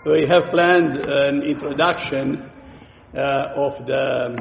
We have planned an introduction of the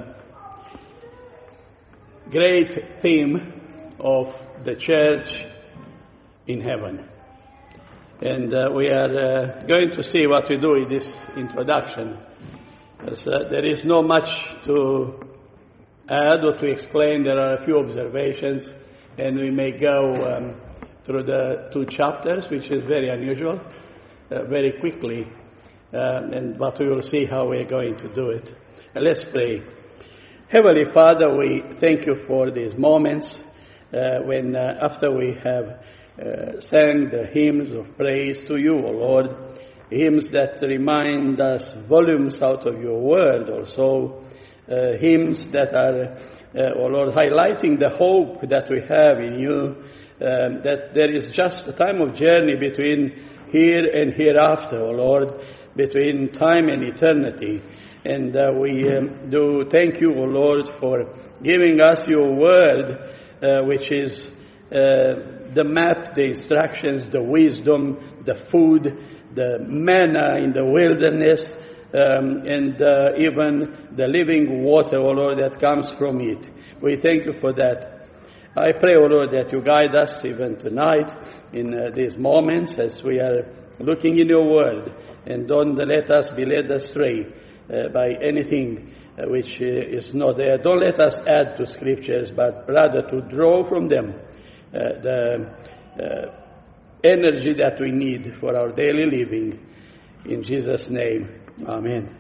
great theme of the church in heaven. And we are going to see what we do in this introduction. As, there is not much to add or to explain. There are a few observations, and we may go through the 2 chapters, which is very unusual, very quickly. But we will see how we are going to do it. Let's pray. Heavenly Father, we thank you for these moments when after we have sang the hymns of praise to you, O Lord, hymns that remind us volumes out of your word, also hymns that are, O Lord, highlighting the hope that we have in you, that there is just a time of journey between here and hereafter, O Lord, between time and eternity. And we do thank you, O Lord, for giving us your word, which is the map, the instructions, the wisdom, the food, the manna in the wilderness, and even the living water, O Lord, that comes from it. We thank you for that. I pray, O Lord, that you guide us even tonight in these moments as we are looking in your word, and don't let us be led astray by anything which is not there. Don't let us add to scriptures, but rather to draw from them the energy that we need for our daily living. In Jesus' name, amen.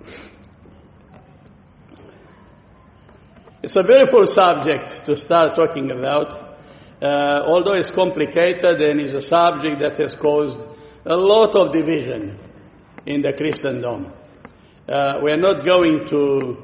It's a beautiful subject to start talking about, although it's complicated and is a subject that has caused a lot of division in the Christendom. We are not going to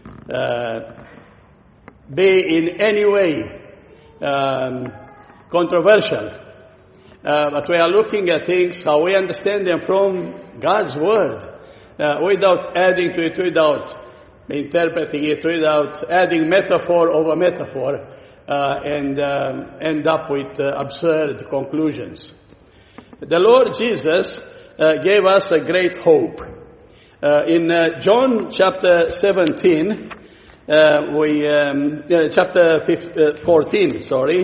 be in any way controversial, but we are looking at things, how we understand them from God's Word, without adding to it, without interpreting it, without adding metaphor over metaphor, and end up with absurd conclusions. The Lord Jesus gave us a great hope. In John chapter 17, chapter 14,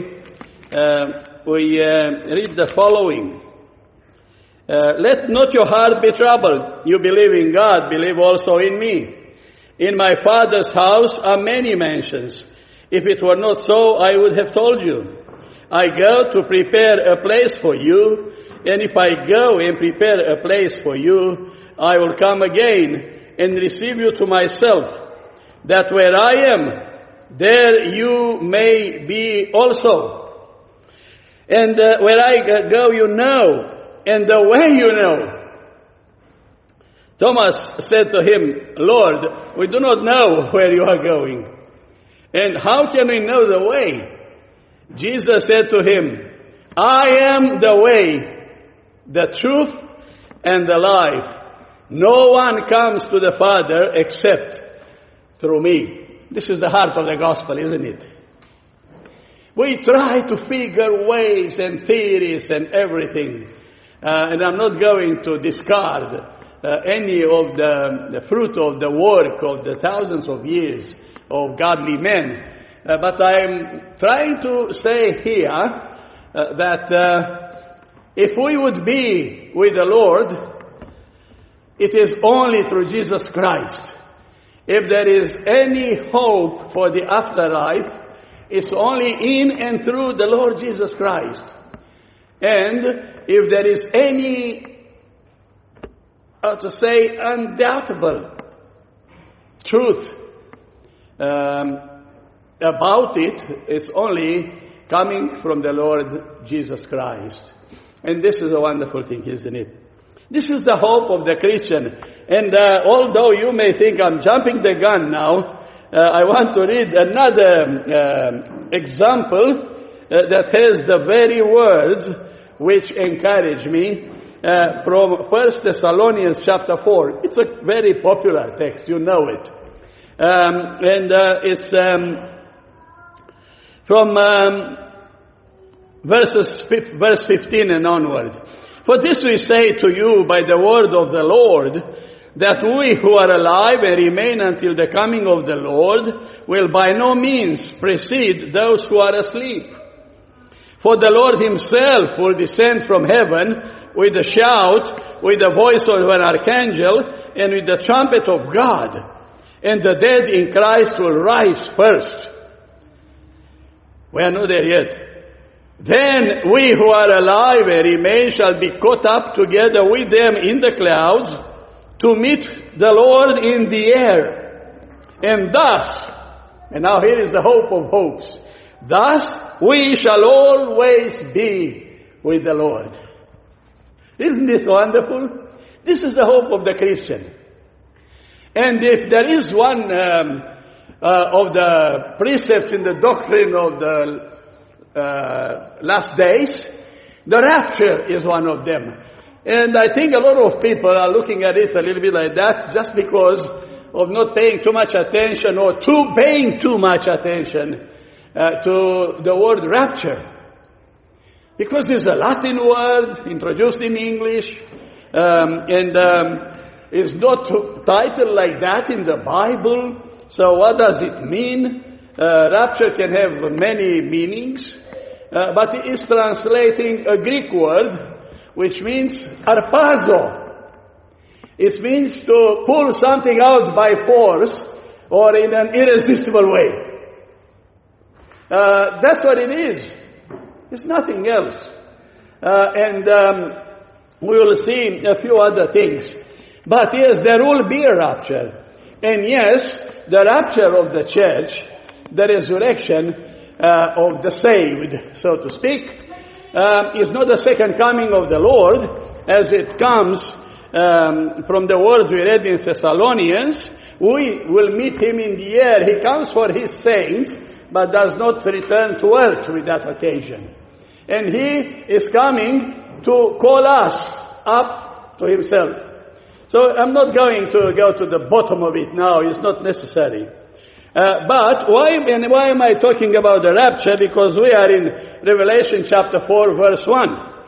we read the following. Let not your heart be troubled. You believe in God, believe also in me. In my Father's house are many mansions. If it were not so, I would have told you. I go to prepare a place for you, and if I go and prepare a place for you, I will come again and receive you to myself, that where I am, there you may be also. And where I go, you know, and the way you know. Thomas said to him, Lord, we do not know where you are going, and how can we know the way? Jesus said to him, I am the way, the truth, and the life. No one comes to the Father except through me. This is the heart of the gospel, isn't it? We try to figure ways and theories and everything. And I'm not going to discard any of the fruit of the work of the thousands of years of godly men. But I'm trying to say here that if we would be with the Lord, it is only through Jesus Christ. If there is any hope for the afterlife, it's only in and through the Lord Jesus Christ. And if there is any, how to say, undoubtable truth about it, it's only coming from the Lord Jesus Christ. And this is a wonderful thing, isn't it? This is the hope of the Christian. And although you may think I'm jumping the gun now, I want to read another example that has the very words which encourage me from 1 Thessalonians chapter 4. It's a very popular text, you know it. It's from verse 15 and onward. For this we say to you by the word of the Lord, that we who are alive and remain until the coming of the Lord will by no means precede those who are asleep. For the Lord himself will descend from heaven with a shout, with the voice of an archangel, and with the trumpet of God. And the dead in Christ will rise first. We are not there yet. Then we who are alive and remain shall be caught up together with them in the clouds to meet the Lord in the air. And thus, and now here is the hope of hopes, thus we shall always be with the Lord. Isn't this wonderful? This is the hope of the Christian. And if there is one of the precepts in the doctrine of the last days, the rapture is one of them. And I think a lot of people are looking at it a little bit like that just because of not paying too much attention or paying too much attention to the word rapture. Because it's a Latin word introduced in English and it's not titled like that in the Bible. So what does it mean? Rapture can have many meanings, but it is translating a Greek word which means harpazo. It means to pull something out by force or in an irresistible way. That's what it is. It's nothing else. And we will see a few other things. But yes, there will be a rapture. And yes, the rapture of the church, the resurrection of the saved, so to speak, is not the second coming of the Lord, as it comes from the words we read in Thessalonians. We will meet him in the air. He comes for his saints, but does not return to earth with that occasion. And he is coming to call us up to himself. So I'm not going to go to the bottom of it now. It's not necessary. But why am I talking about the rapture? Because we are in Revelation chapter 4, verse 1.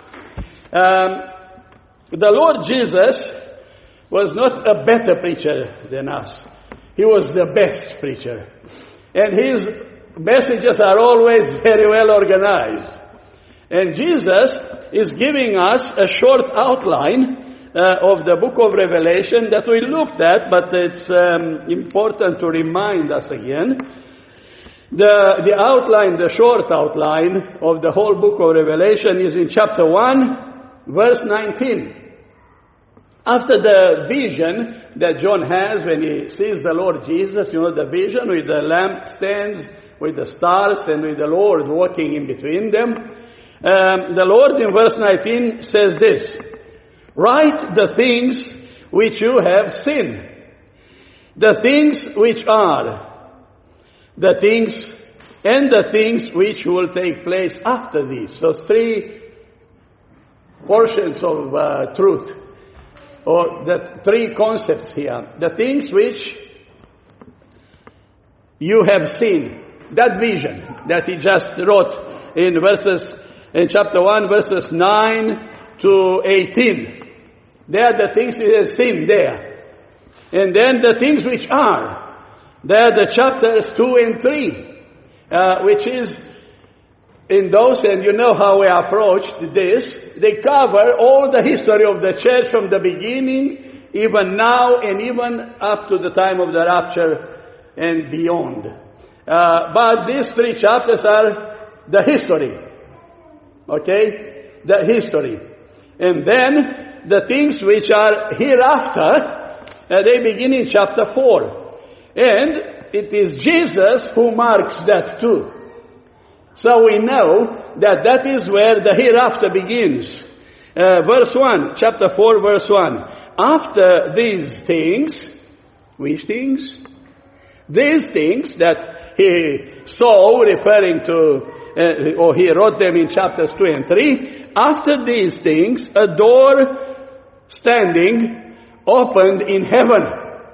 The Lord Jesus was not a better preacher than us. He was the best preacher. And his messages are always very well organized. And Jesus is giving us a short outline of the book of Revelation that we looked at, but it's important to remind us again. The outline, the short outline of the whole book of Revelation is in chapter 1, verse 19. After the vision that John has when he sees the Lord Jesus, you know, the vision with the lampstands, with the stars, and with the Lord walking in between them. The Lord in verse 19 says this: write the things which you have seen, the things which are, the things and the things which will take place after these. So three portions of truth, or the three concepts here. The things which you have seen, that vision that he just wrote in chapter 1, verses 9 to 18. They are the things he has seen there. And then the things which are. They are the chapters 2 and 3, which is in those, and you know how we approached this. They cover all the history of the church from the beginning, even now, and even up to the time of the rapture and beyond. But these three chapters are the history. Okay? The history. And then the things which are hereafter, they begin in chapter 4. And it is Jesus who marks that too. So we know that that is where the hereafter begins. Verse 1, chapter 4, verse 1. After these things, which things? These things that he saw, referring to or he wrote them in chapters 2 and 3. After these things, a door standing opened in heaven.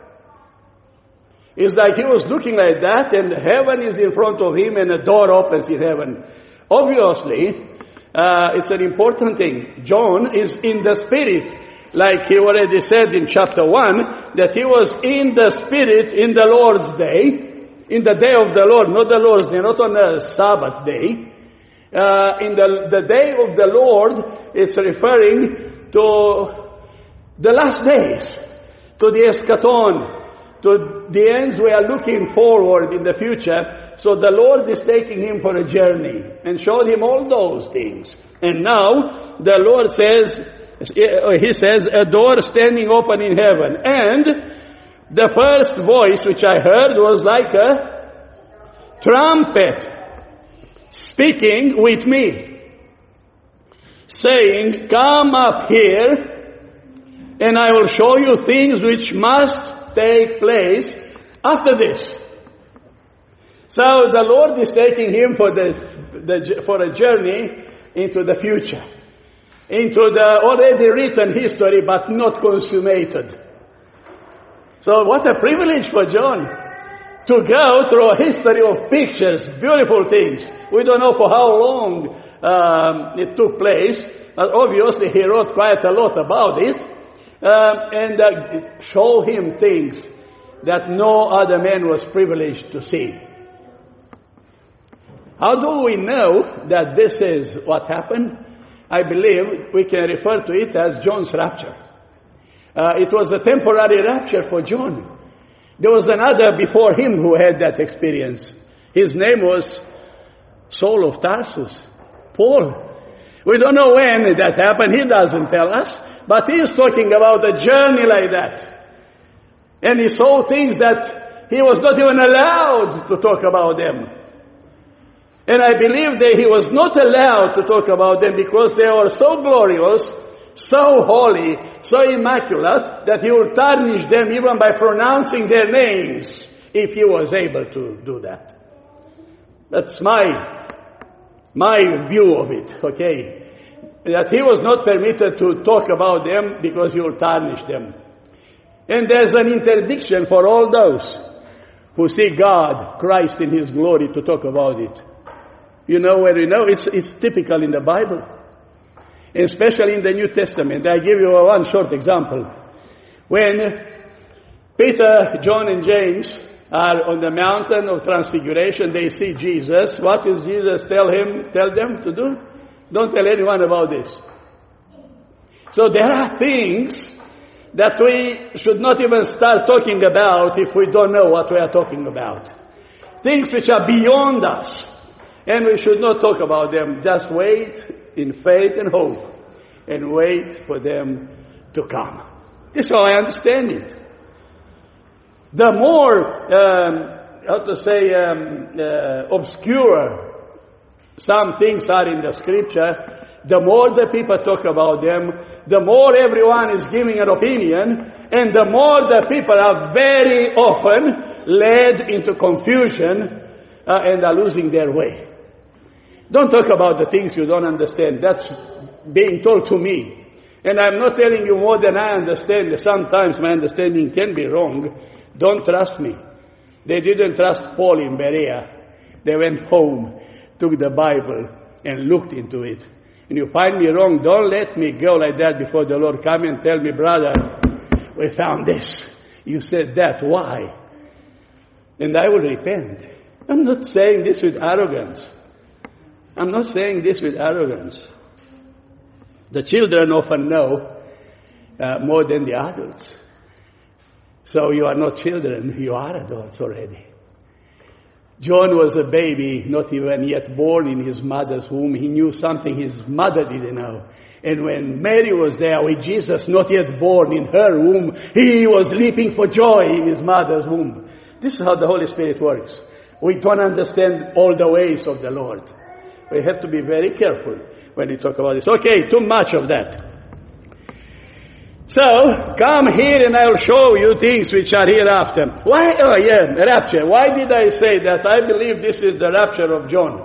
It's like he was looking like that, and heaven is in front of him, and a door opens in heaven. Obviously, It's an important thing. John is in the Spirit, like he already said in chapter 1, that he was in the Spirit in the Lord's day, in the day of the Lord, not the Lord's day, not on a Sabbath day. In the day of the Lord, it's referring to the last days, to the eschaton, to the ends we are looking forward in the future. So the Lord is taking him for a journey and showed him all those things. And now the Lord says, he says, a door standing open in heaven. And the first voice which I heard was like a trumpet speaking with me, saying, come up here, and I will show you things which must take place after this. So the Lord is taking him for a journey into the future, into the already written history but not consummated. So what a privilege for John to go through a history of pictures, beautiful things. We don't know for how long it took place. Obviously he wrote quite a lot about it. And show him things that no other man was privileged to see. How do we know that this is what happened? I believe we can refer to it as John's rapture. It was a temporary rapture for John. There was another before him who had that experience. His name was Saul of Tarsus, Paul. We don't know when that happened. He doesn't tell us. But he is talking about a journey like that. And he saw things that he was not even allowed to talk about them. And I believe that he was not allowed to talk about them because they were so glorious, so holy, so immaculate, that he would tarnish them even by pronouncing their names, if he was able to do that. That's my view of it, okay? That he was not permitted to talk about them because he will tarnish them. And there's an interdiction for all those who see God, Christ in his glory, to talk about it. You know where we know? It's typical in the Bible, especially in the New Testament. I give you one short example. When Peter, John, and James are on the mountain of transfiguration, they see Jesus. What does Jesus tell them to do? Don't tell anyone about this. So there are things that we should not even start talking about if we don't know what we are talking about. Things which are beyond us. And we should not talk about them. Just wait in faith and hope. And wait for them to come. This is how I understand it. The more, obscure some things are in the scripture, the more the people talk about them, the more everyone is giving an opinion, and the more the people are very often led into confusion and are losing their way. Don't talk about the things you don't understand. That's being told to me. And I'm not telling you more than I understand. Sometimes my understanding can be wrong. Don't trust me. They didn't trust Paul in Berea. They went home, took the Bible, and looked into it. And you find me wrong, don't let me go like that before the Lord. Come and tell me, brother, we found this. You said that. Why? And I will repent. I'm not saying this with arrogance. I'm not saying this with arrogance. The children often know more than the adults. So you are not children, you are adults already. John was a baby, not even yet born in his mother's womb. He knew something his mother didn't know. And when Mary was there with Jesus, not yet born in her womb, he was leaping for joy in his mother's womb. This is how the Holy Spirit works. We don't understand all the ways of the Lord. We have to be very careful when we talk about this. Okay, too much of that. So, come here and I'll show you things which are hereafter. Why? Oh yeah, rapture. Why did I say that? I believe this is the rapture of John.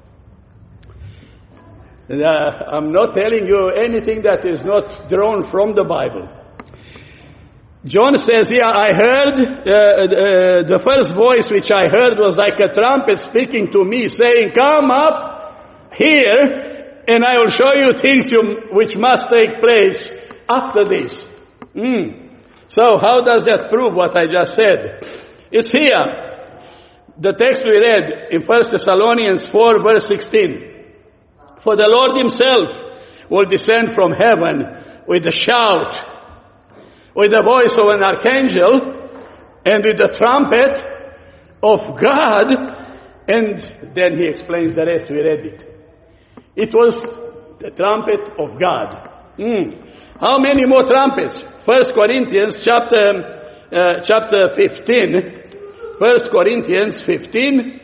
I'm not telling you anything that is not drawn from the Bible. John says here, I heard, the first voice which I heard was like a trumpet speaking to me, saying, come up here, and I will show you things which must take place after this. So how does that prove what I just said? It's here. The text we read in 1 Thessalonians 4 verse 16. For the Lord himself will descend from heaven with a shout, with the voice of an archangel, and with the trumpet of God. And then he explains the rest. We read it. It was the trumpet of God. How many more trumpets? 1 Corinthians chapter 15. 1 Corinthians 15.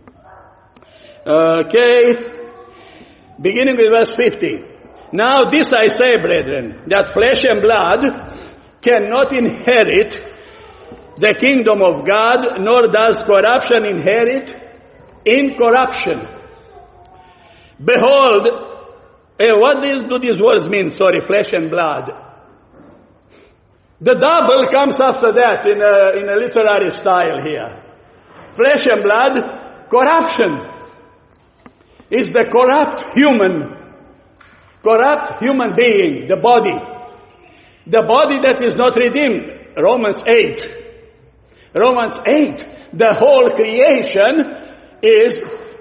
Beginning with verse 50. Now this I say, brethren, that flesh and blood cannot inherit the kingdom of God, nor does corruption inherit incorruption. Behold, what do these words mean? Flesh and blood. The double comes after that in a literary style here. Flesh and blood, corruption. Is the corrupt human being, the body. The body that is not redeemed. Romans 8. Romans 8. The whole creation is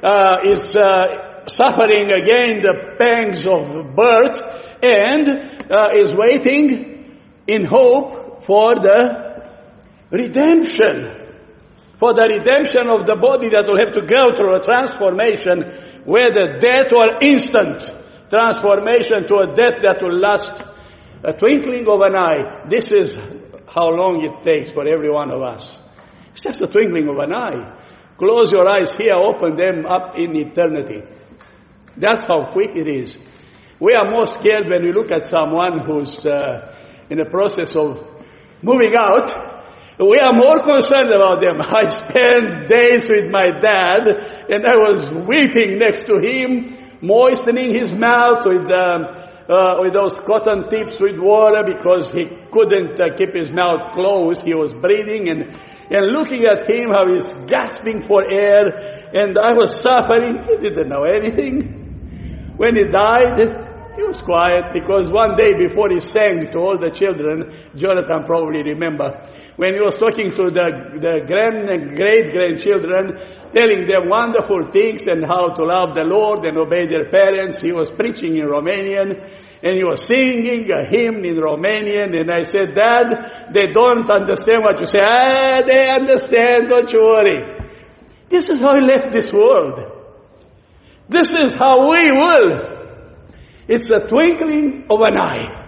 suffering again the pangs of birth and is waiting in hope for the redemption. For the redemption of the body that will have to go through a transformation, whether death or instant transformation to a death that will last a twinkling of an eye. This is how long it takes for every one of us. It's just a twinkling of an eye. Close your eyes here, open them up in eternity. That's how quick it is. We are more scared when we look at someone who's in the process of moving out. We are more concerned about them. I spent days with my dad, and I was weeping next to him, moistening his mouth with those cotton tips with water because he couldn't keep his mouth closed. He was breathing, and looking at him, how he's gasping for air, and I was suffering. He didn't know anything. When he died, he was quiet, because one day before he sang to all the children, Jonathan probably remember, when he was talking to the great-grandchildren, telling them wonderful things and how to love the Lord and obey their parents, he was preaching in Romanian, and he was singing a hymn in Romanian, and I said, Dad, they don't understand what you say. They understand, don't you worry. This is how he left this world. This is how we will. It's a twinkling of an eye.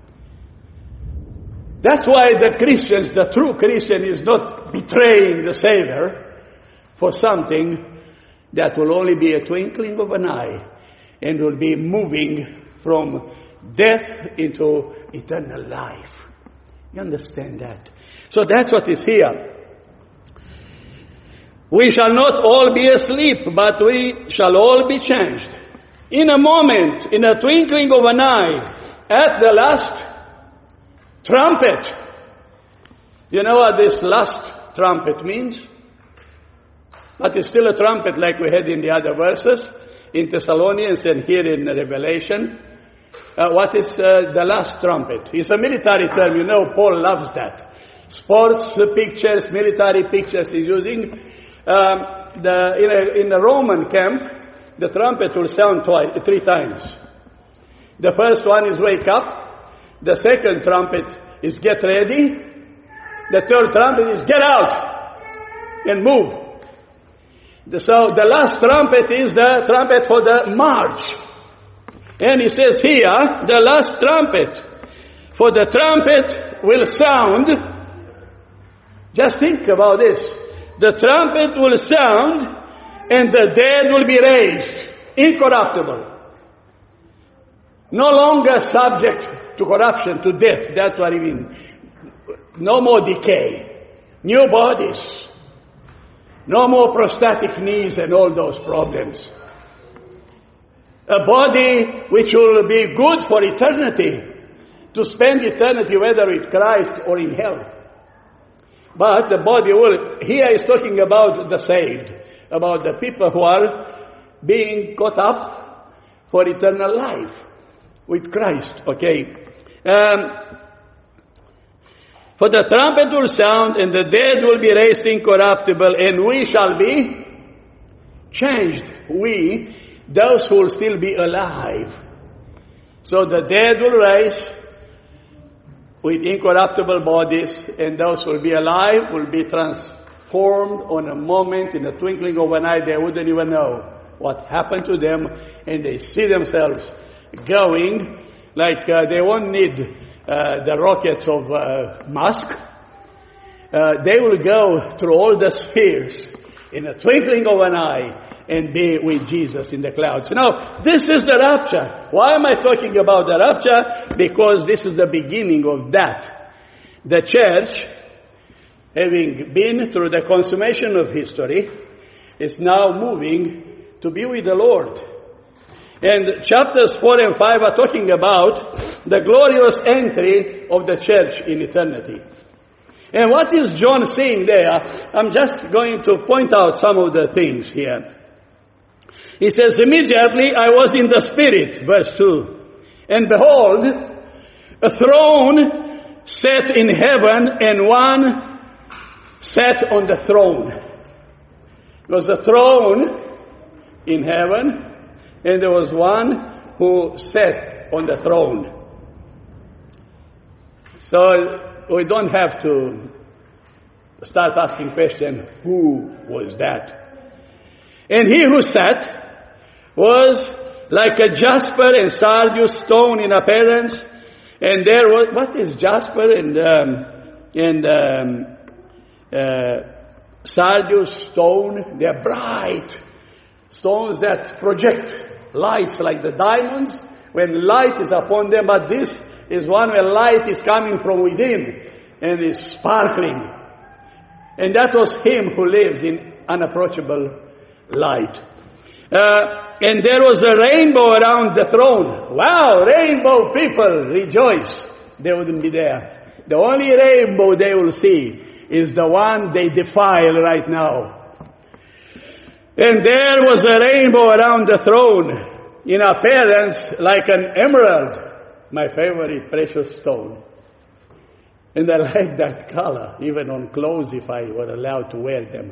That's why the Christians, the true Christian, is not betraying the Savior for something that will only be a twinkling of an eye and will be moving from death into eternal life. You understand that? So that's what is here. We shall not all be asleep, but we shall all be changed. In a moment, in a twinkling of an eye, at the last trumpet. You know what this last trumpet means? But it's still a trumpet like we had in the other verses, in Thessalonians and here in Revelation. What is the last trumpet? It's a military term. You know, Paul loves that. Sports pictures, military pictures he's using. In the Roman camp, the trumpet will sound three times. The first one is wake up. The second trumpet is get ready. The third trumpet is get out and move. So the last trumpet is the trumpet for the march. And he says here, the last trumpet. For the trumpet will sound. Just think about this. The trumpet will sound and the dead will be raised, incorruptible. No longer subject to corruption, to death. That's what I mean. No more decay. New bodies. No more prosthetic knees and all those problems. A body which will be good for eternity, to spend eternity whether with Christ or in hell. But the body will, here is talking about the saved, about the people who are being caught up for eternal life with Christ. Okay. For the trumpet will sound, and the dead will be raised incorruptible, and we shall be changed. We, those who will still be alive. So the dead will rise with incorruptible bodies, and those who will be alive will be transformed on a moment, in a twinkling of an eye. They wouldn't even know what happened to them, and they see themselves going like they won't need the rockets of Musk. They will go through all the spheres in a twinkling of an eye and be with Jesus in the clouds. Now, this is the rapture. Why am I talking about the rapture? Because this is the beginning of that. The church, having been through the consummation of history, is now moving to be with the Lord. And chapters 4 and 5 are talking about the glorious entry of the church in eternity. And what is John saying there? I'm just going to point out some of the things here. He says, immediately I was in the Spirit, verse 2. And behold, a throne set in heaven, and one sat on the throne. There was a throne in heaven, and there was one who sat on the throne. So we don't have to start asking questions, who was that? And he who sat was like a jasper and sardius stone in appearance. And there was, what is jasper and sardius stone? They're bright stones that project lights like the diamonds when light is upon them. But this is one where light is coming from within and is sparkling. And that was him who lives in unapproachable light. And there was a rainbow around the throne. Wow, rainbow people, rejoice. They wouldn't be there. The only rainbow they will see is the one they defile right now. And there was a rainbow around the throne, in appearance like an emerald, my favorite precious stone. And I like that color, even on clothes if I were allowed to wear them.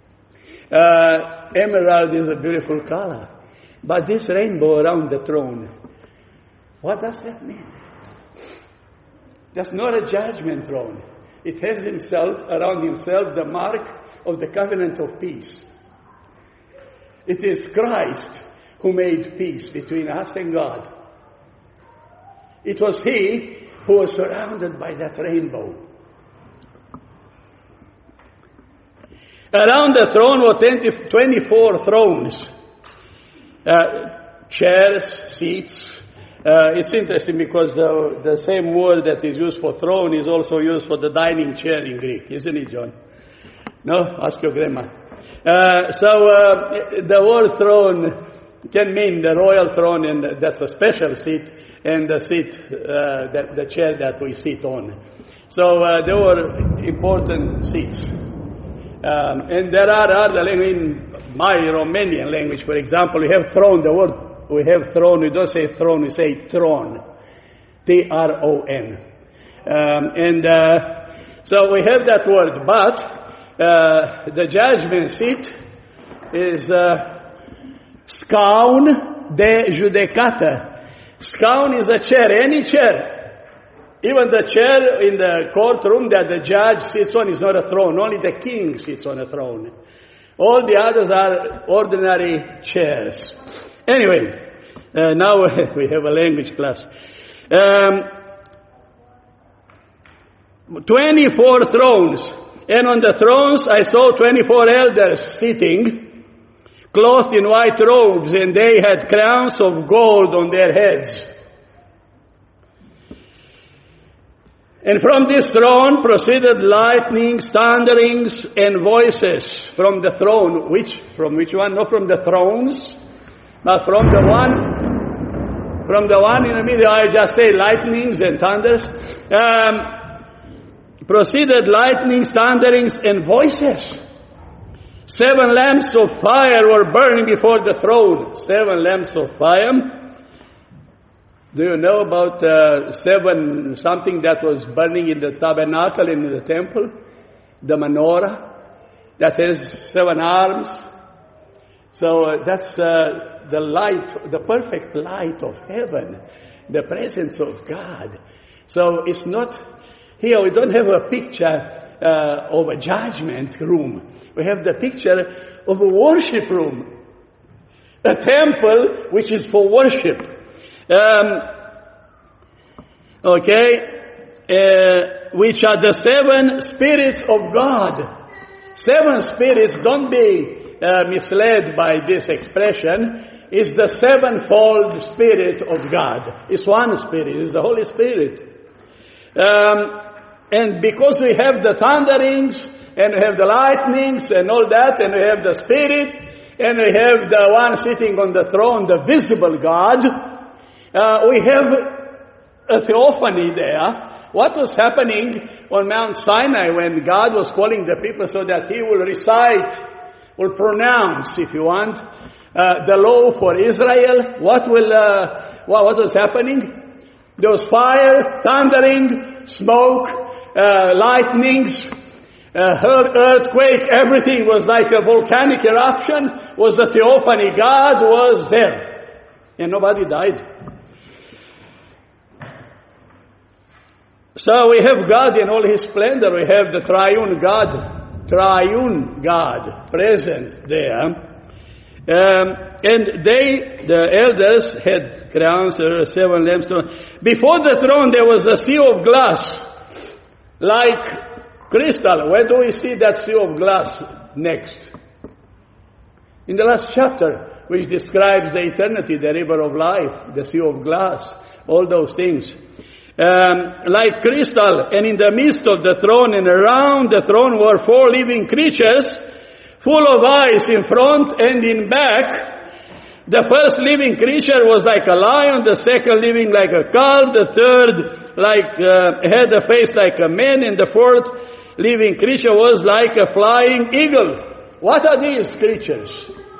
Emerald is a beautiful color. But this rainbow around the throne, what does that mean? That's not a judgment throne. It has around himself the mark of the covenant of peace. It is Christ who made peace between us and God. It was he who was surrounded by that rainbow. Around the throne were 24 thrones. Chairs, seats. It's interesting because the same word that is used for throne is also used for the dining chair in Greek, isn't it, John? No? Ask your grandma. The word throne can mean the royal throne, and that's a special seat, and the seat, the chair that we sit on. So there were important seats. And there are other, in my Romanian language, for example, we have throne, the word we have throne, we don't say throne, we say throne. T-R-O-N. So we have that word, but the judgment seat is scaun de judecată. Scaun is a chair, any chair. Even the chair in the courtroom that the judge sits on is not a throne. Only the king sits on a throne. All the others are ordinary chairs. Anyway, now we have a language class. 24 thrones. And on the thrones I saw 24 elders sitting, clothed in white robes, and they had crowns of gold on their heads. And from this throne proceeded lightnings, thunderings, and voices from the throne. From which one? Not from the thrones, but from the one in the middle. I just say lightnings and thunders. Proceeded lightnings, thunderings, and voices. 7 lamps of fire were burning before the throne. 7 lamps of fire. Do you know about something that was burning in the tabernacle in the temple? The menorah that has 7 arms. So that's the light, the perfect light of heaven, the presence of God. So it's not, here we don't have a picture of a judgment room. We have the picture of a worship room. A temple which is for worship. Which are the 7 spirits of God. 7 spirits, don't be misled by this expression, is the 7-fold Spirit of God. It's one Spirit, it's the Holy Spirit. And because we have the thunderings, and we have the lightnings, and all that, and we have the Spirit, and we have the one sitting on the throne, the visible God, we have a theophany there. What was happening on Mount Sinai when God was calling the people so that He will recite, will pronounce, if you want, the law for Israel? What was happening? There was fire, thundering, smoke, lightnings, earthquake. Everything was like a volcanic eruption. Was a theophany. God was there, and nobody died. So we have God in all His splendor. We have the triune God present there. And the elders had crowns, 7 lampstands. Before the throne there was a sea of glass, like crystal. Where do we see that sea of glass next? In the last chapter, which describes the eternity, the river of life, the sea of glass, all those things. Like crystal, and in the midst of the throne and around the throne were 4 living creatures, full of eyes in front and in back. The first living creature was like a lion, the second living like a calf, the third had a face like a man, and the 4th living creature was like a flying eagle. What are these creatures?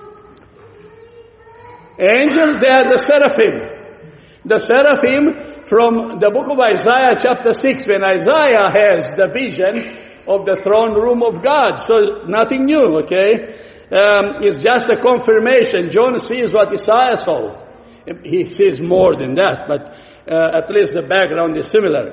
Angels, they are the seraphim. The seraphim from the book of Isaiah chapter 6, when Isaiah has the vision of the throne room of God. So nothing new, okay? It's just a confirmation. John sees what Isaiah saw. He sees more than that, but at least the background is similar.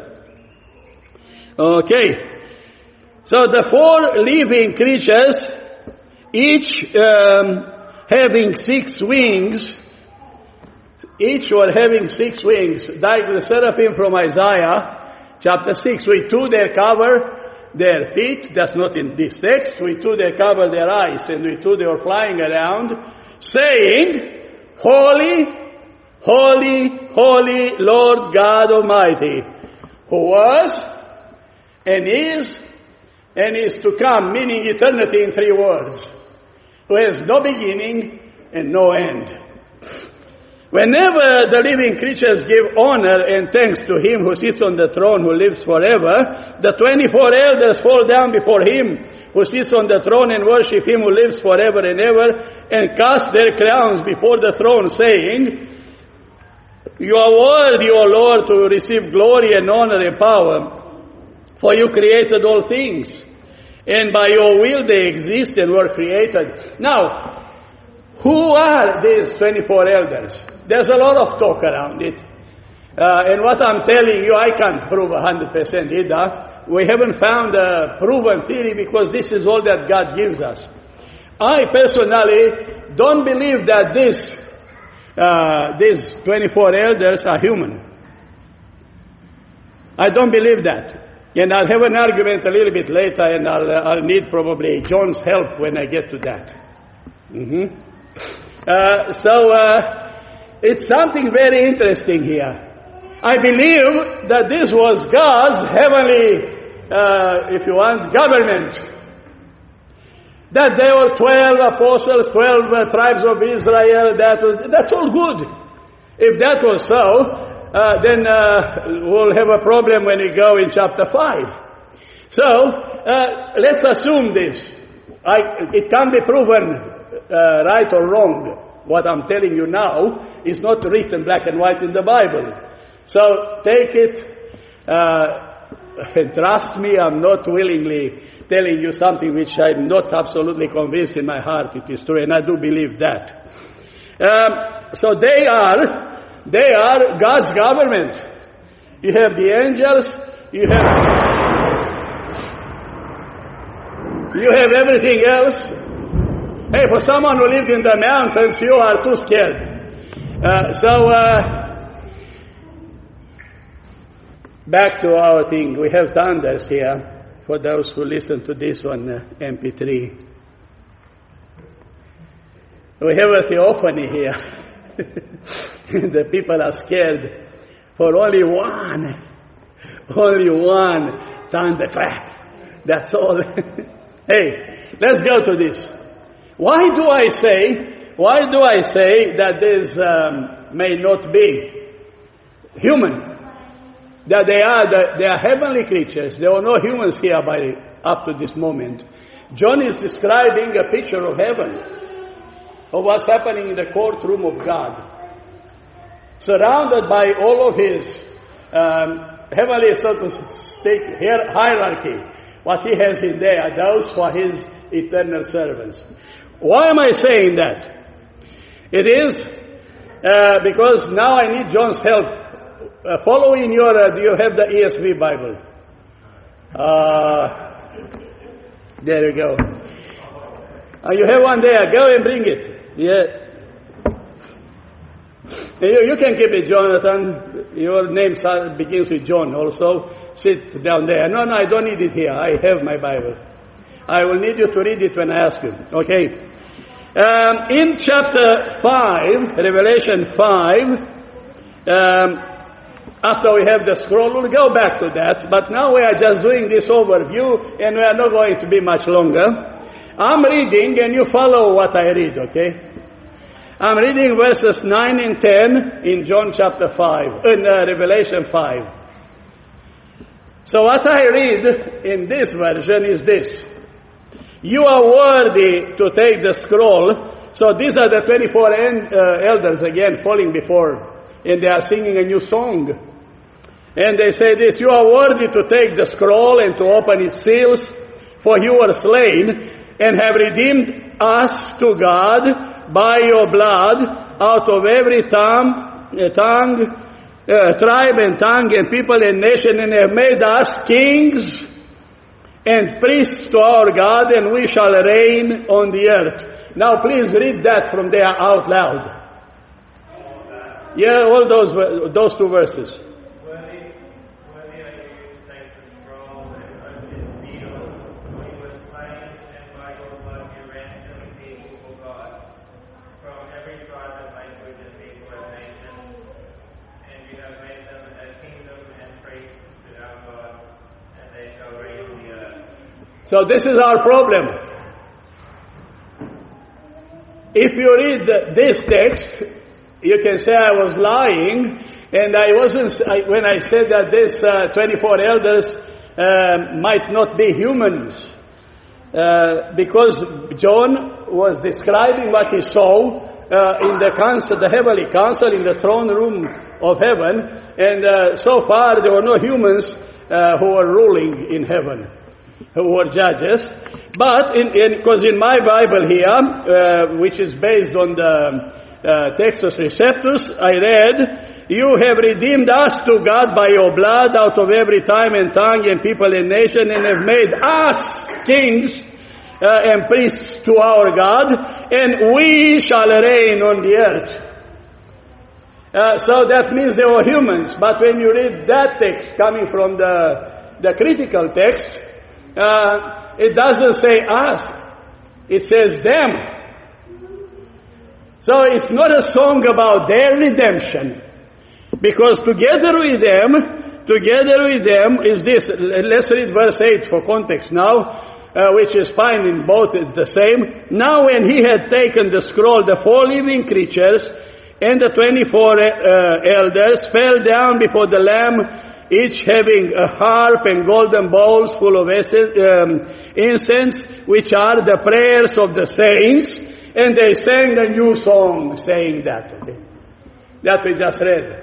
Okay. So the 4 living creatures, each having 6 wings, each were having 6 wings, like the seraphim from Isaiah chapter 6. With 2 they cover their feet, that's not in this text. With 2 they cover their eyes, and with 2 they were flying around, saying, Holy, holy, holy Lord God Almighty, who was, and is to come, meaning eternity in 3 words, who has no beginning and no end. Whenever the living creatures give honor and thanks to Him who sits on the throne, who lives forever, the 24 elders fall down before Him who sits on the throne and worship Him who lives forever and ever, and cast their crowns before the throne, saying, You are worthy, O Lord, to receive glory and honor and power, for You created all things, and by Your will they exist and were created. Now, who are these 24 elders? There's a lot of talk around it. And what I'm telling you, I can't prove 100% either. We haven't found a proven theory because this is all that God gives us. I personally don't believe that these 24 elders are human. I don't believe that. And I'll have an argument a little bit later, and I'll need probably John's help when I get to that. It's something very interesting here. I believe that this was God's heavenly, if you want, government. That there were 12 apostles, 12 tribes of Israel. That's all good. If that was so, then we'll have a problem when we go in chapter 5. So, let's assume this. It can be proven right or wrong. What I'm telling you now is not written black and white in the Bible. So take it, and trust me, I'm not willingly telling you something which I'm not absolutely convinced in my heart it is true, and I do believe that. So they are God's government. You have the angels, you have everything else. Hey, for someone who lived in the mountains, you are too scared. Back to our thing. We have thunders here for those who listen to this on MP3. We have a theophany here. The people are scared for only one thunderclap. That's all. Hey, let's go to this. Why do I say that this may not be human? That they are heavenly creatures. There were no humans here up to this moment. John is describing a picture of heaven, of what's happening in the courtroom of God, surrounded by all of his heavenly, so to speak, hierarchy. What he has in there, those who are his eternal servants. Why am I saying that? It is because now I need John's help. Follow in your, do you have the ESV Bible? There you go. You have one there. Go and bring it. Yeah. You can keep it, Jonathan. Your name begins with John also. Sit down there. No, I don't need it here. I have my Bible. I will need you to read it when I ask you. Okay. In chapter 5, Revelation 5, after we have the scroll, we'll go back to that. But now we are just doing this overview, and we are not going to be much longer. I'm reading, and you follow what I read, okay? I'm reading verses 9 and 10 in John chapter 5, in Revelation 5. So what I read in this version is this. You are worthy to take the scroll. So these are the 24 elders again falling before, and they are singing a new song. And they say this, you are worthy to take the scroll and to open its seals, for you were slain and have redeemed us to God by your blood out of every tribe and tongue and people and nation, and have made us kings and priests to our God, and we shall reign on the earth. Now please read that from there out loud. Yeah, all those two verses. Worthy are you to take the scroll and open its seals, for you were slain, and by your blood you ransomed people for God, from every tribe and language and people and nation, and you have made them a kingdom and priests to our God, and they shall reign on the earth. So this is our problem. If you read this text, you can say I was lying, and I wasn't, when I said that this 24 elders might not be humans, because John was describing what he saw in the council, the heavenly council, in the throne room of heaven, and so far there were no humans who were ruling in heaven, who were judges. But because in my Bible here, which is based on the Textus Receptus, I read, you have redeemed us to God by your blood out of every time and tongue and people and nation, and have made us kings and priests to our God, and we shall reign on the earth. So that means they were humans. But when you read that text coming from the critical text, it doesn't say us, it says them. So it's not a song about their redemption, because together with them is this. Let's read verse 8 for context now, which is fine in both, it's the same. Now when he had taken the scroll, the 4 living creatures and the 24 elders fell down before the Lamb, each having a harp and golden bowls full of incense, which are the prayers of the saints, and they sang a new song saying that. Okay? That we just read.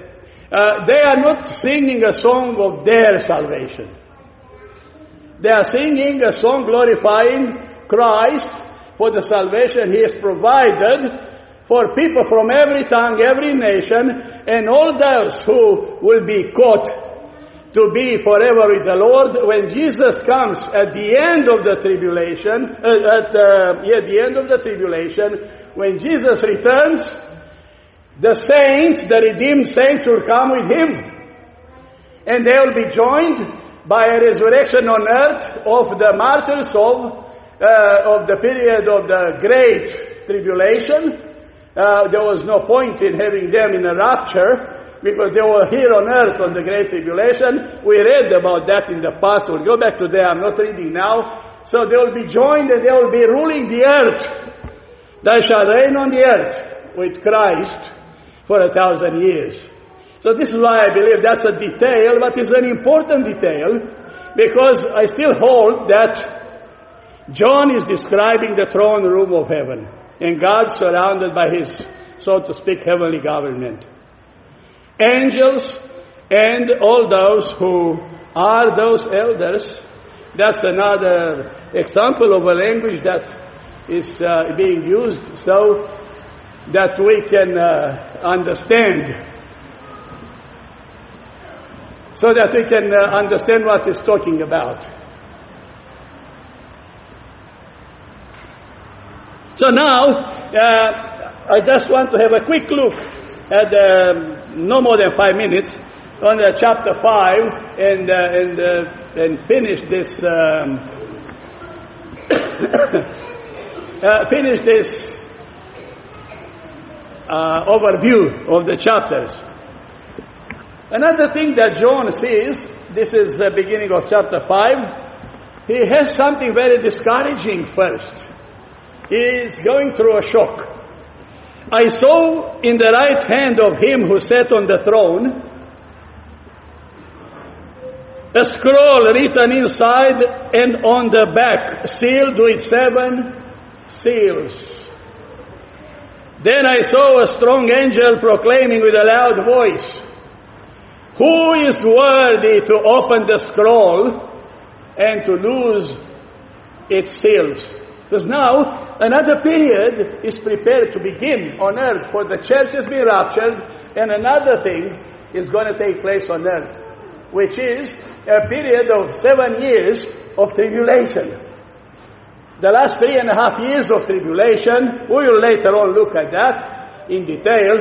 they are not singing a song of their salvation. They are singing a song glorifying Christ for the salvation He has provided for people from every tongue, every nation, and all those who will be caught to be forever with the Lord when Jesus comes at the end of the tribulation. The end of the tribulation, when Jesus returns, the saints, the redeemed saints, will come with Him, and they will be joined by a resurrection on earth of the martyrs of the period of the Great Tribulation. There was no point in having them in a rapture, because they were here on earth on the Great Tribulation. We read about that in the past. We'll go back to there. I'm not reading now. So they will be joined and they will be ruling the earth. They shall reign on the earth with Christ for 1,000 years. So this is why I believe that's a detail, but it's an important detail, because I still hold that John is describing the throne room of heaven, and God surrounded by His, so to speak, heavenly government. Angels and all those who are those elders, that's another example of a language that is being used so that we can understand. So that we can understand what he's talking about. So now, I just want to have a quick look at no more than 5 minutes on chapter 5 and finish this overview of the chapters. Another thing that John sees, this is the beginning of chapter 5, he has something very discouraging first. He is going through a shock. I saw in the right hand of him who sat on the throne a scroll written inside and on the back, sealed with 7 seals. Then I saw a strong angel proclaiming with a loud voice, "Who is worthy to open the scroll and to loose its seals?" Because now another period is prepared to begin on earth, for the church has been raptured, and another thing is going to take place on earth, which is a period of 7 years of tribulation. The last 3.5 years of tribulation, we will later on look at that in detail.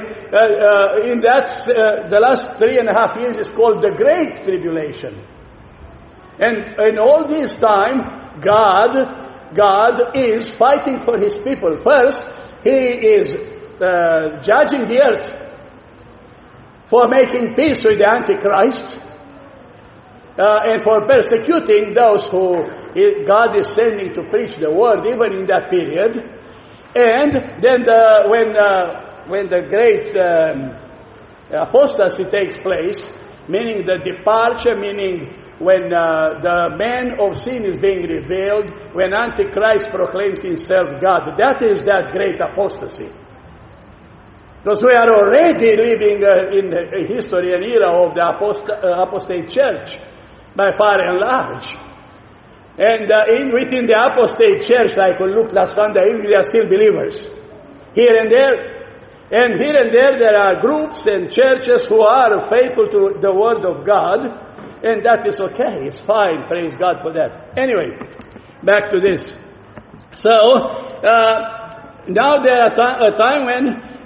The last 3.5 years is called the Great Tribulation. And in all this time, God is fighting for His people. First, He is judging the earth for making peace with the Antichrist and for persecuting those who God is sending to preach the word, even in that period. And then when the great apostasy takes place, meaning the departure, meaning when the man of sin is being revealed, when Antichrist proclaims himself God, that is that great apostasy. Because we are already living in a history, an era of the apostate church, by far and large. And within the apostate church, like we looked last Sunday, there are still believers, here and there. And here and there are groups and churches who are faithful to the Word of God, and that is okay, it's fine, praise God for that. Anyway, back to this. So, now there is a time when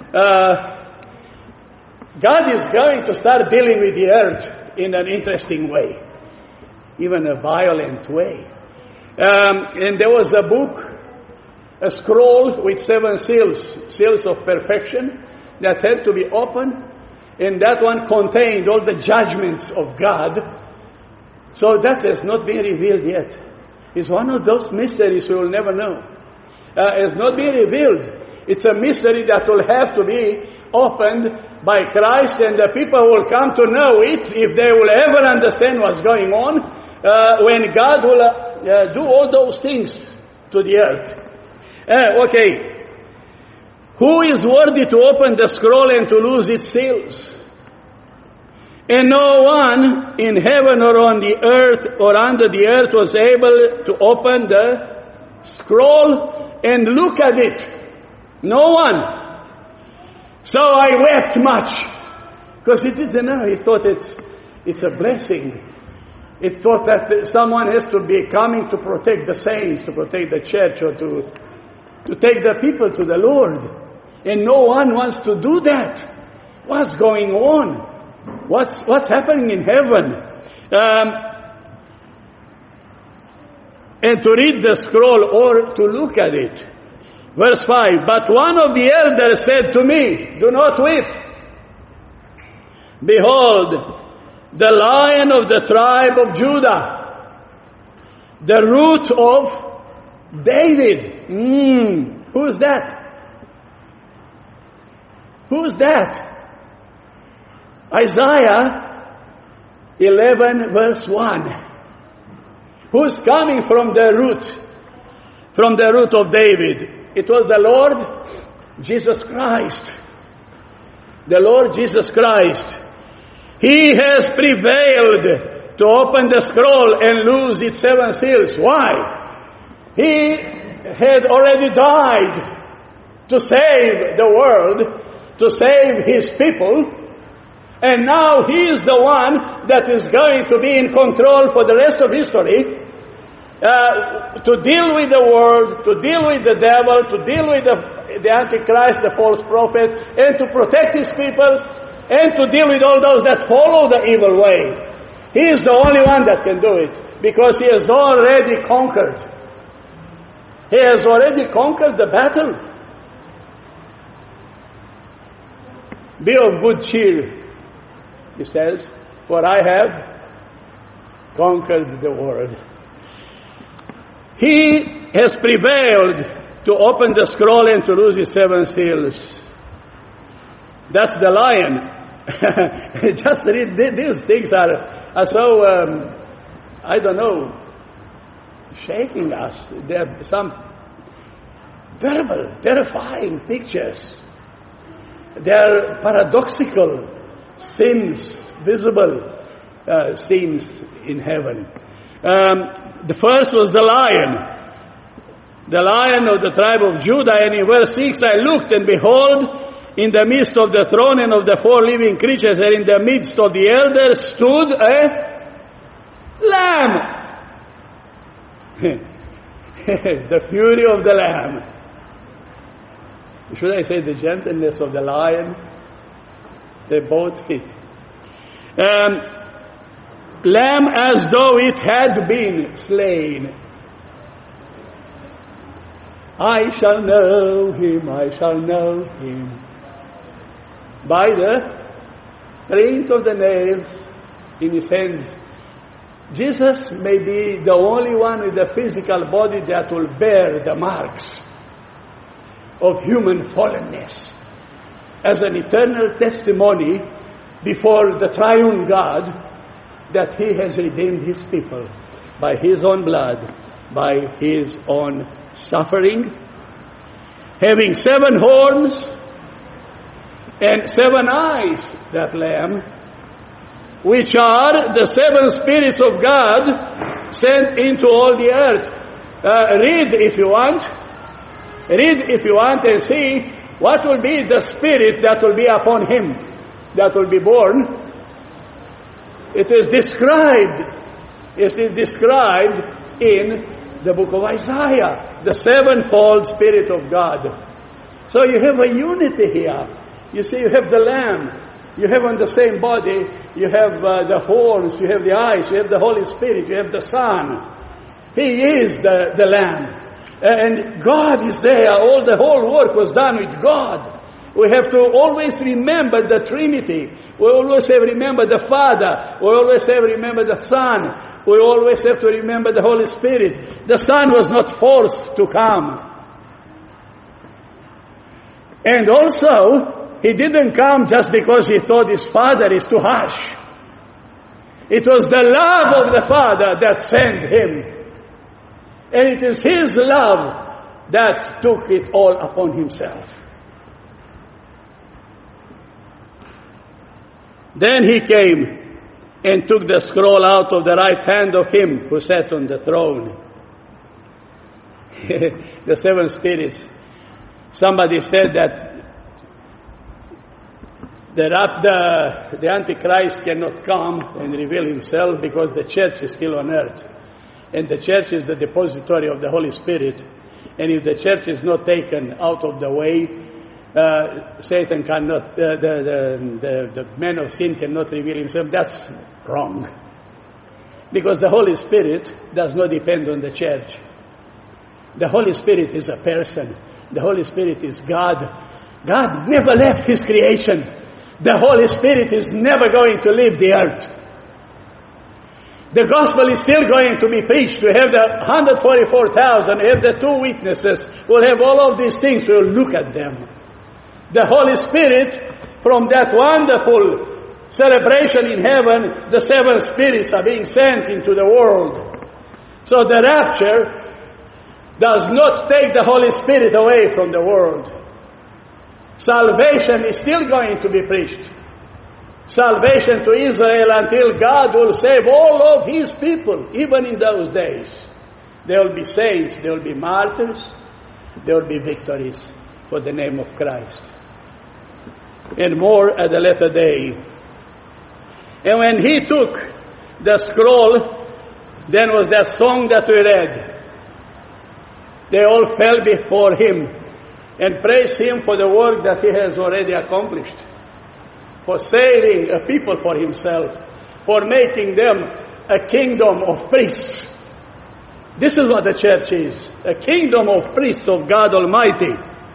God is going to start dealing with the earth in an interesting way, even a violent way. And there was a book, a scroll with 7 seals of perfection, that had to be opened, and that one contained all the judgments of God. So that has not been revealed yet. It's one of those mysteries we will never know. It's not been revealed. It's a mystery that will have to be opened by Christ, and the people will come to know it, if they will ever understand what's going on, when God will do all those things to the earth. Okay. Who is worthy to open the scroll and to loose its seals? And no one in heaven or on the earth or under the earth was able to open the scroll and look at it. No one. So I wept much, because he didn't know. He thought it's a blessing. He thought that someone has to be coming to protect the saints, to protect the church, or to take the people to the Lord. And no one wants to do that. What's going on? What's happening in heaven? And to read the scroll or to look at it. Verse 5, but one of the elders said to me, do not weep. Behold, the Lion of the tribe of Judah, the root of David. Who's that? Who's that? Isaiah 11 verse 1. Who's coming from the root of David? It was the Lord Jesus Christ. The Lord Jesus Christ. He has prevailed to open the scroll and loose its 7 seals. Why? He had already died to save the world, to save his people. And now he is the one that is going to be in control for the rest of history, to deal with the world, to deal with the devil, to deal with the Antichrist, the false prophet, and to protect his people, and to deal with all those that follow the evil way. He is the only one that can do it, because he has already conquered. He has already conquered the battle. Be of good cheer, he says, for I have conquered the world. He has prevailed to open the scroll and to loose his 7 seals. That's the Lion. Just read, these things are so, I don't know, shaking us. There are some terrible, terrifying pictures. They are paradoxical scenes, visible scenes in heaven. The first was the Lion of the tribe of Judah. And in verse 6, I looked, and behold, in the midst of the throne and of the 4 living creatures, and in the midst of the elders, stood a lamb. The fury of the lamb. Should I say the gentleness of the lion? They both fit. Lamb as though it had been slain. I shall know him, I shall know him. By the print of the nails in his hands. Jesus may be the only one with a physical body that will bear the marks of human fallenness as an eternal testimony before the triune God that he has redeemed his people by his own blood, by his own suffering, having 7 horns and 7 eyes, that lamb, which are the 7 spirits of God sent into all the earth. Read if you want. Read if you want and see what will be the spirit that will be upon him, that will be born. It is described. It is described in the book of Isaiah, the 7-fold Spirit of God. So you have a unity here. You see, you have the Lamb. You have on the same body, you have the horns, you have the eyes, you have the Holy Spirit, you have the Son. He is the Lamb. And God is there. The whole work was done with God. We have to always remember the Trinity. We always have to remember the Father. We always have to remember the Son. We always have to remember the Holy Spirit. The Son was not forced to come. And also, he didn't come just because he thought his Father is too harsh. It was the love of the Father that sent him. And it is his love that took it all upon himself. Then he came and took the scroll out of the right hand of him who sat on the throne. The seven spirits. Somebody said that the Antichrist cannot come and reveal himself because the church is still on earth. And the church is the depository of the Holy Spirit. And if the church is not taken out of the way, Satan cannot, the man of sin cannot reveal himself. That's wrong. Because the Holy Spirit does not depend on the church. The Holy Spirit is a person. The Holy Spirit is God. God never left His creation. The Holy Spirit is never going to leave the earth. The gospel is still going to be preached. We have the 144,000, we have the two witnesses. We'll have all of these things. We'll look at them. The Holy Spirit, from that wonderful celebration in heaven, the seven spirits are being sent into the world. So the rapture does not take the Holy Spirit away from the world. Salvation is still going to be preached. Salvation to Israel until God will save all of His people, even in those days. There will be saints, there will be martyrs, there will be victories for the name of Christ. And more at the latter day. And when He took the scroll, then was that song that we read. They all fell before Him and praised Him for the work that He has already accomplished, for saving a people for Himself, for making them a kingdom of priests. This is what the church is, a kingdom of priests of God Almighty.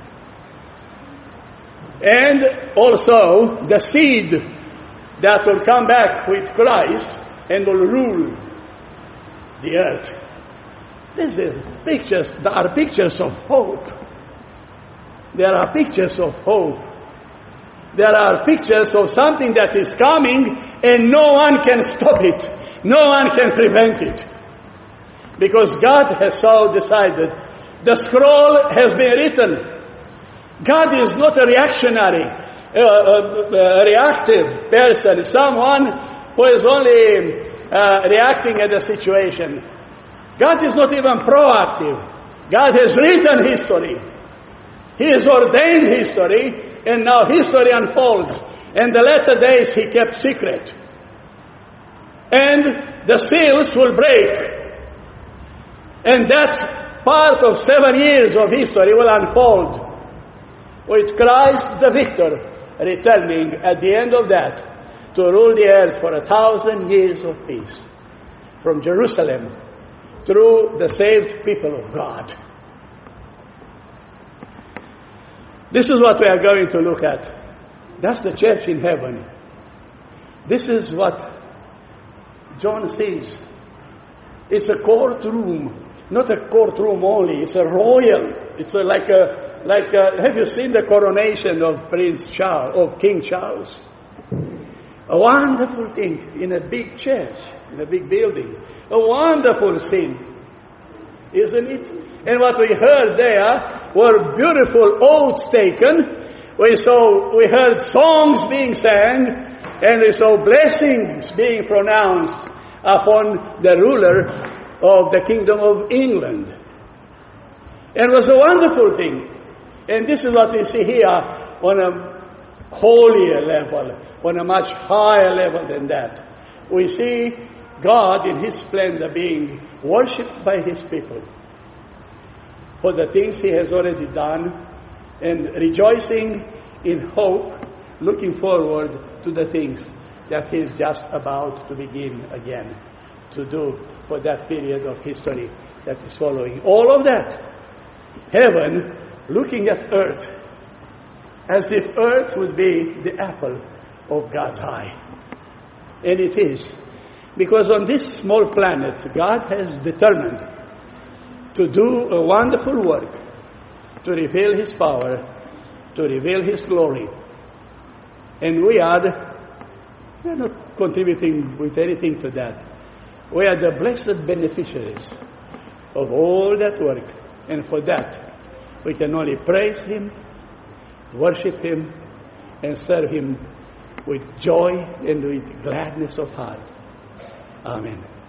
And also the seed that will come back with Christ and will rule the earth. This is pictures, there are pictures of hope. There are pictures of hope. There are pictures of something that is coming and no one can stop it. No one can prevent it. Because God has so decided. The scroll has been written. God is not a reactionary, a reactive person, someone who is only reacting at the situation. God is not even proactive. God has written history. He has ordained history. And now history unfolds. And the latter days He kept secret. And the seals will break. And that part of 7 years of history will unfold. With Christ the victor returning at the end of that to rule the earth for 1,000 years of peace. From Jerusalem through the saved people of God. This is what we are going to look at. That's the church in heaven. This is what John sees. It's a courtroom, not a courtroom only. It's a royal. It's like a. Have you seen the coronation of King Charles? A wonderful thing in a big church, in a big building. A wonderful scene, isn't it? And what we heard there were beautiful oaths taken. We heard songs being sang, and we saw blessings being pronounced upon the ruler of the kingdom of England. And it was a wonderful thing. And this is what we see here on a holier level, on a much higher level than that. We see God in His splendor being worshipped by His people for the things He has already done, and rejoicing in hope, looking forward to the things that He is just about to begin again to do for that period of history that is following. All of that, heaven looking at earth as if earth would be the apple of God's eye. And it is. Because on this small planet, God has determined to do a wonderful work, to reveal His power, to reveal His glory. And we are not contributing with anything to that. We are the blessed beneficiaries of all that work. And for that, we can only praise Him, worship Him, and serve Him with joy and with gladness of heart. Amen.